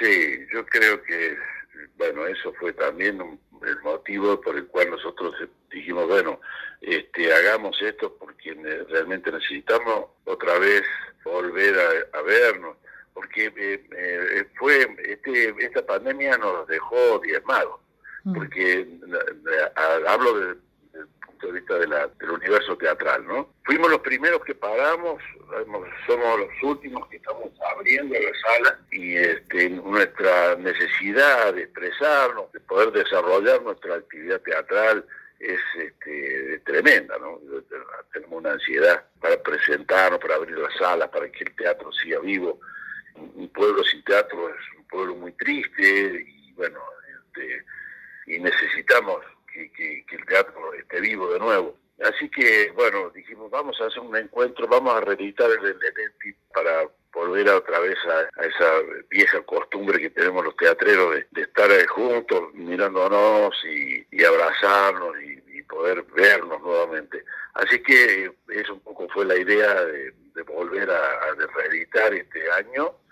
Sí, yo creo que, bueno, eso fue también el motivo por el cual nosotros dijimos, bueno, hagamos esto porque realmente necesitamos otra vez volver a vernos, porque esta pandemia nos dejó diezmados, Mm. porque hablo del punto de vista del universo teatral, ¿no? Fuimos los primeros que paramos, somos los últimos que estamos abriendo la sala y nuestra necesidad de expresarnos, de poder desarrollar nuestra actividad teatral es tremenda, ¿no? Tenemos una ansiedad para presentarnos, para abrir la sala, para que el teatro siga vivo. Un pueblo sin teatro es un pueblo muy triste y bueno, y necesitamos que el teatro esté vivo de nuevo. Así que, bueno, dijimos, vamos a hacer un encuentro, vamos a reeditar el Lenti para volver otra vez a esa vieja costumbre que tenemos los teatreros de estar juntos, mirándonos y abrazarnos y poder vernos nuevamente. Así que eso un poco fue la idea de volver a reeditar este año